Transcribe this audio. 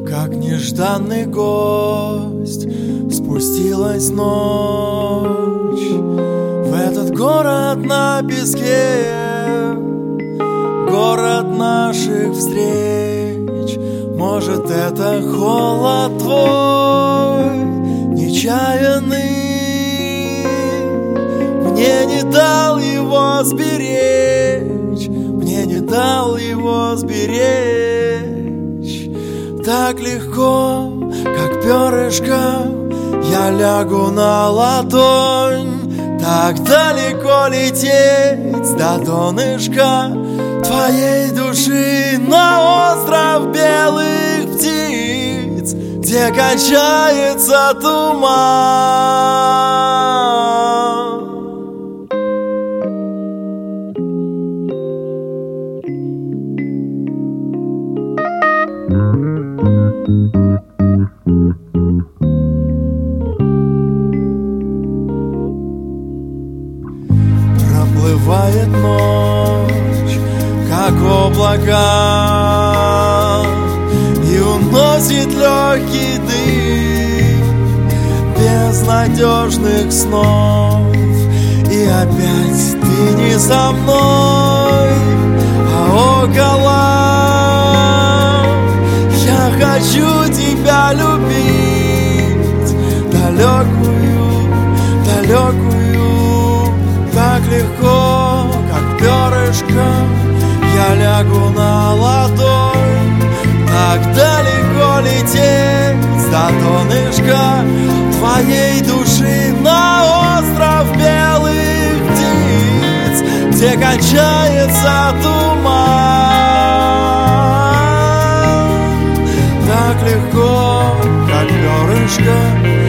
Как нежданный гость спустилась ночь в этот город на песке, город наших встреч. Может, это холод твой нечаянный, мне не дал его сберечь, мне не дал его сберечь. Так легко, как перышко, я лягу на ладонь. Так далеко лететь до донышка твоей души, на остров белых птиц, где кончается туман. Проплывает ночь, как облака, и уносит легкий дым безнадежных снов. И опять ты не со мной, а около. Я хочу тебя любить, далекую, далекую. Так легко, как перышко, я лягу на ладонь. Так далеко лететь до донышка твоей души, на остров белых птиц, где кончается туман. Так легко, как перышко,